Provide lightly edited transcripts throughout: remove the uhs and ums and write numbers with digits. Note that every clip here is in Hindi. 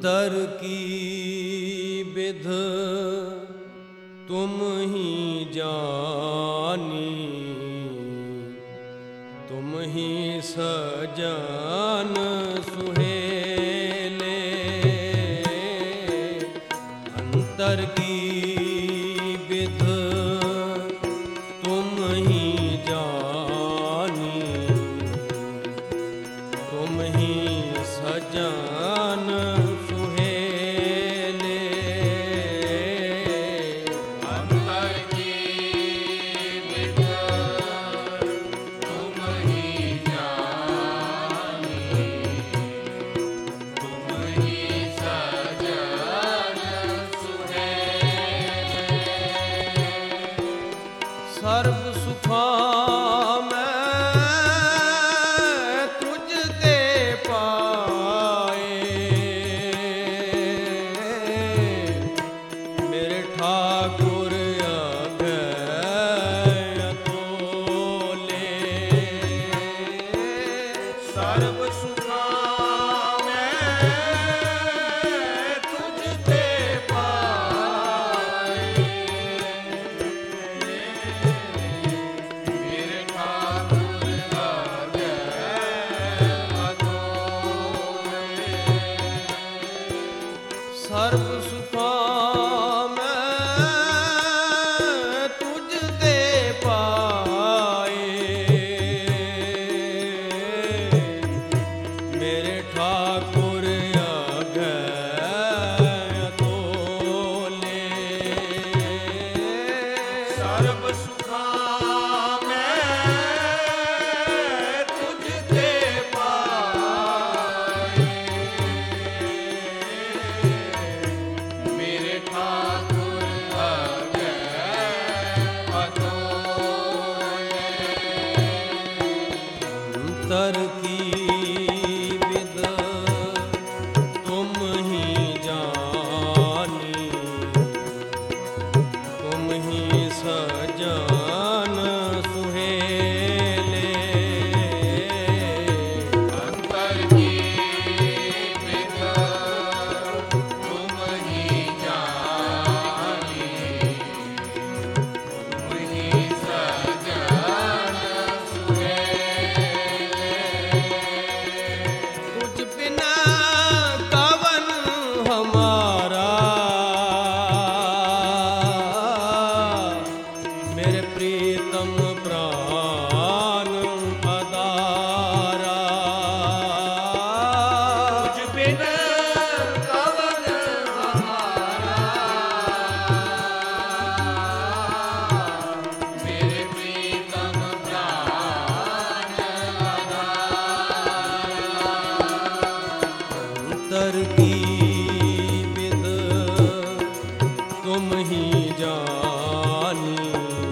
अंतर की विध तुम ही जानी, तुम ही सजन सुहेले। अंतर की विध तुम ही जानी, तुम ही सजन सुहेले। अंतर की विध तुम ही जानी, तुम ही सजन सुहेले। सर्व सुखा सर्व सुखा मैं तुझते पाए, मेरे ठाकुर आगे अतोले। सर्व सुखा अंतर की विध तुम ही जानी, तुम ही सजन सुहेले। अंतर की विध तुम ही जानी, तुम ही सजन सुहेले। तुझ बिना कवन हमारा, मेरे प्रीतम प्राण अदारा। तुझ बिन कवन हमारा, मेरे प्रीतम प्राण अधारा। अंतर की विध तुम ही जानी,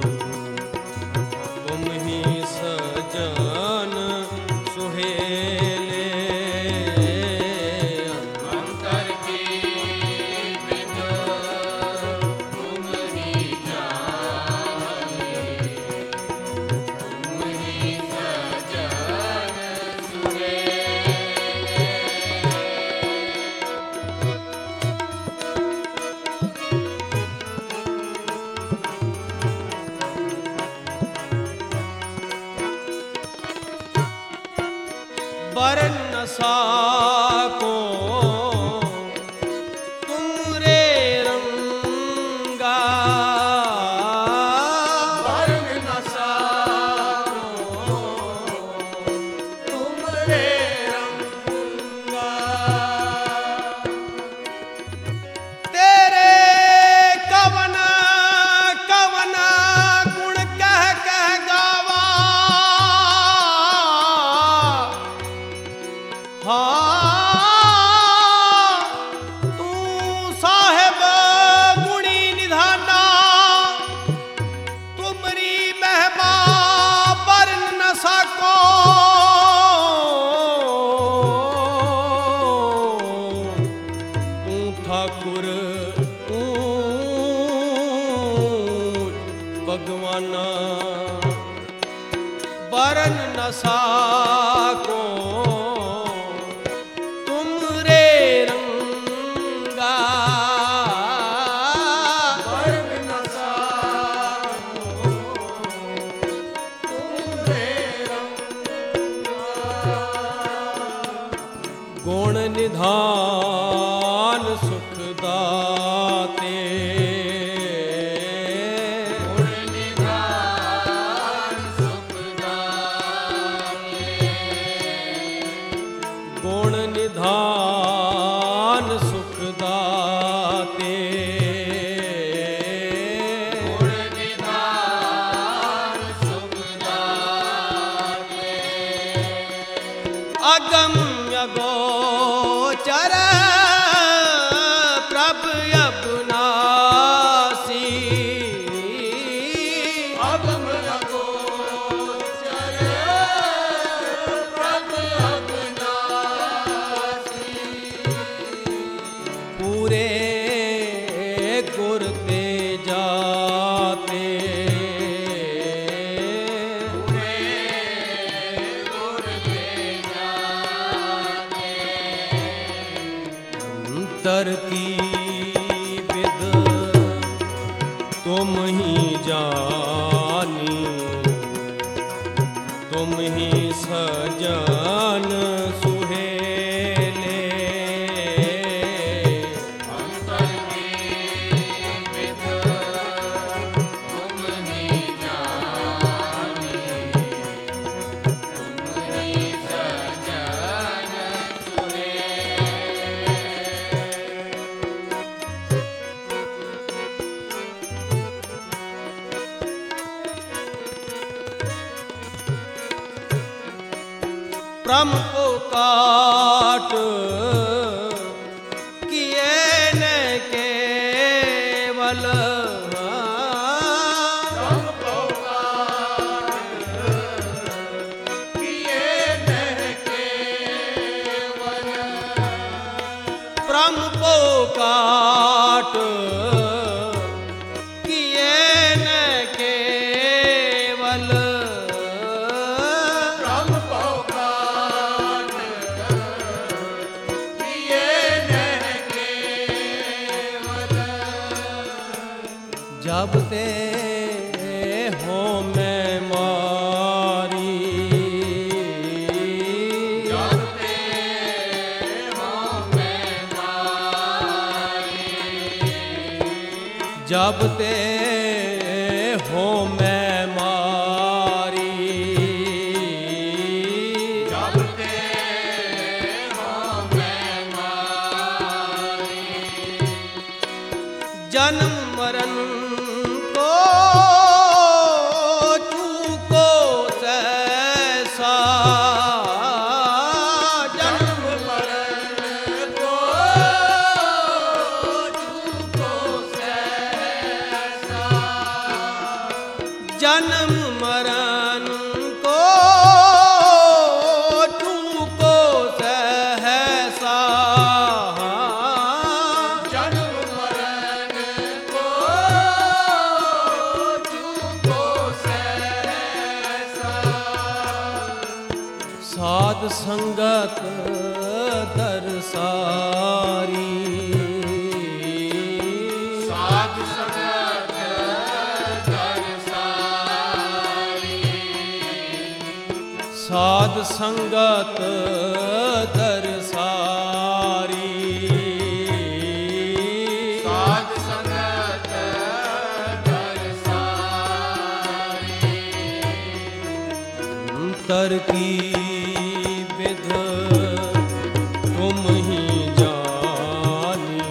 तुम ही सजन सुहेले। अंतर की विध तुम ही जानी, तुम ही सजन सुहेले। बरन न साको तुम रे रंगा, वर्ण न साको तुम रे रंगा। तेरे कवना कवना गुण कह कह गावा। तू साहेब गुणी निधाना, तुमरी महिमा बरन न सको। तू ठाकुर भगवाना, बरन न साको तुम रे रंग। गुण निधान सुख दाते गुण निधान सुख दाते गुण निधान सुख दाते गुण निधान सुख दाते अगम अगोचर प्रभ अविनाशी अगम अगोचर प्रभ अविनाशी पूरे गुर ते जाते अंतर की विद तुम ही जानी तुम ही सजन सुहेले अंतर की विद तुम ही जानी तुम ही सजन सुहेले प्रम को काट किए न केवल प्रम को काट किए न केवल प्रम को काट किए न केवल प्रम को काट किए न केवल जब ते हो मैं मारी जाते हो मैं मारी जब ते हो मैं मारी जाते हो मैं मारी जन्म मरण को चूको सहसा जन्म मरण को चूको सहसा जन्म मरण को चूको सहसा जन्म मरण को चूको सहसा साध संगत दरसारी साध संगत दरसारी साध संगत दरसारी साध संगत दरसारी अंतर की विध तुम ही जानी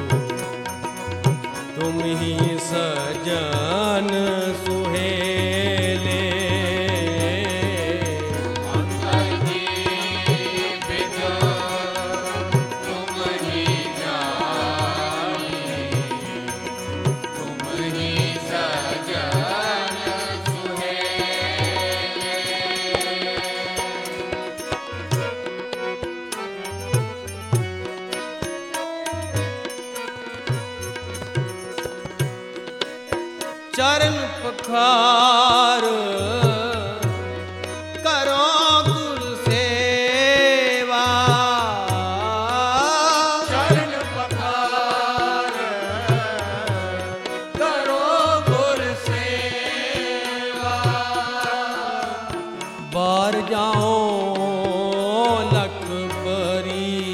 तुम ही सजन सुहेले अंतर की विद तुम ही जानी तुम ही सजन सुहेले चरण पखार करो गुर सेवा चरण पखार करो गुर सेवा बार जाओ लख परी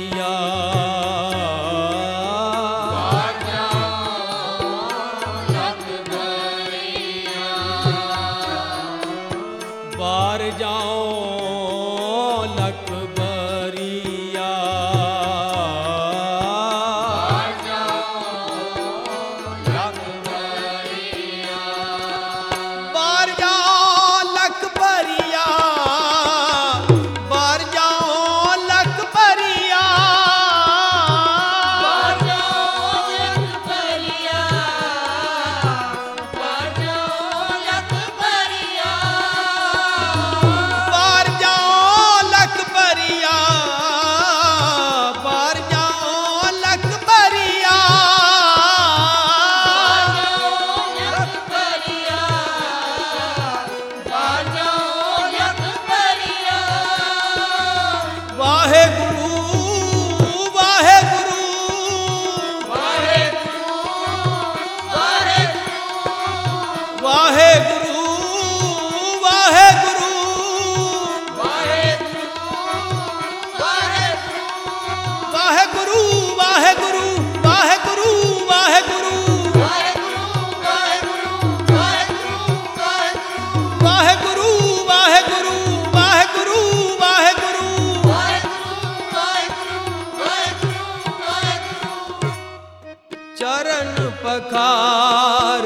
पखार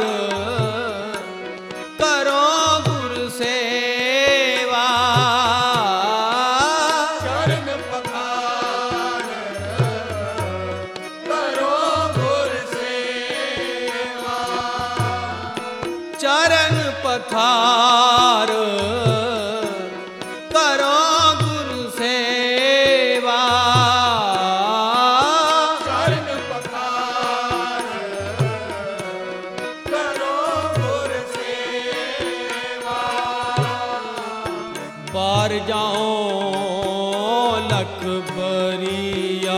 करो गुरु सेवा। चरण पखार करो गुर सेवा। चरण पखार करो गुरु सेवा। चरण पखार करो गुर सेवा। बार जाओ लख बरिया।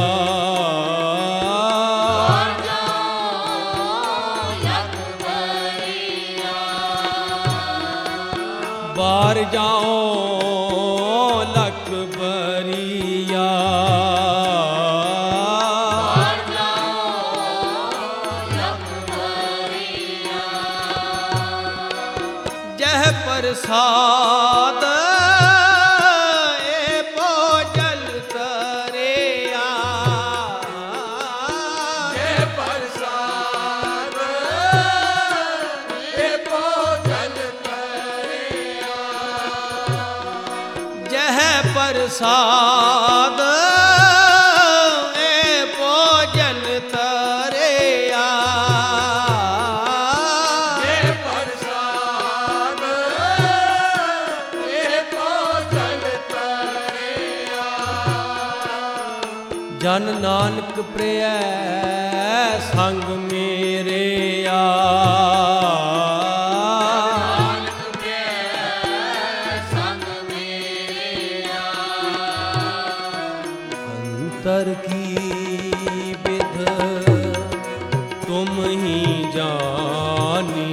बार जाओ लख बरिया। जह प्रसाद ए भोजल तरेया। जय प्रसाद हे भोजन करिया। जह प्रसाद ए भोजल तरेया। जय प्रसाद हे भोजन करिया। जन नानक प्रिय संग मेरे आ। अंतर की विध तुम ही जानी।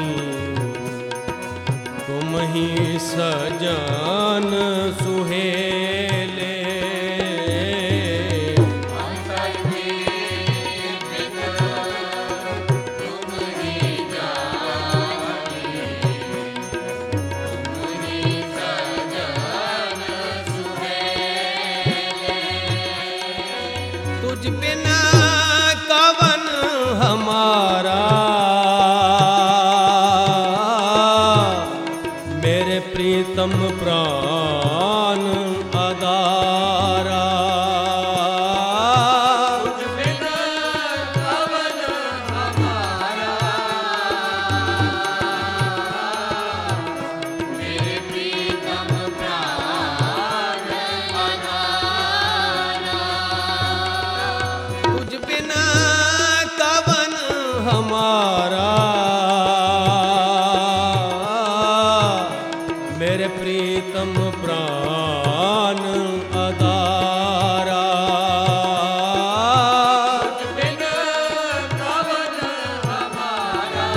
तुम ही सजन सुहेले। तुझ बिना कवन हमारा। मेरे प्रीतम प्राण अदारा। बिन कवन हमारा। मेरे प्रीतम प्राण अनारा। तुझ बिना कवन हमारा। मेरे प्रीतम प्राण अदारा। बिन कवन हमारा।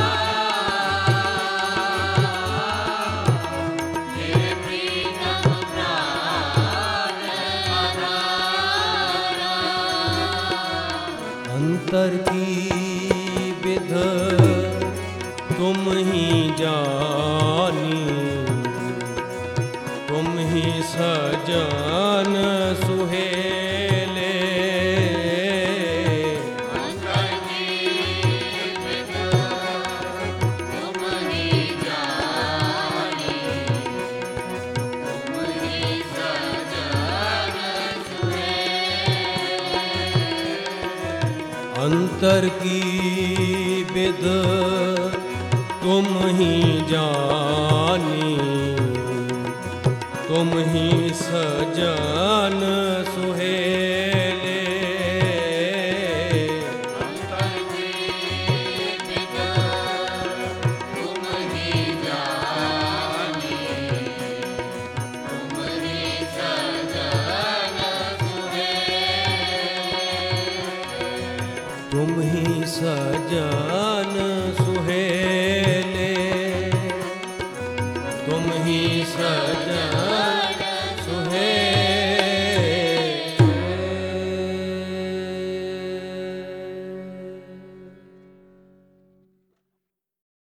मेरे प्रीतम प्राण अनारा। अंतर की विध तुम ही जानी। तुम ही सजन सुहेले। अंतर की विध तुम ही जानी। तुम ही सजन सुहेले। अंतर की विध तुम ही जानी। तुम ही सजन सुहेले। अंतर की विध तुम ही जानी। तुम ही सजन सुहेले। तुम ही सजन सुहेले। तुम ही सजन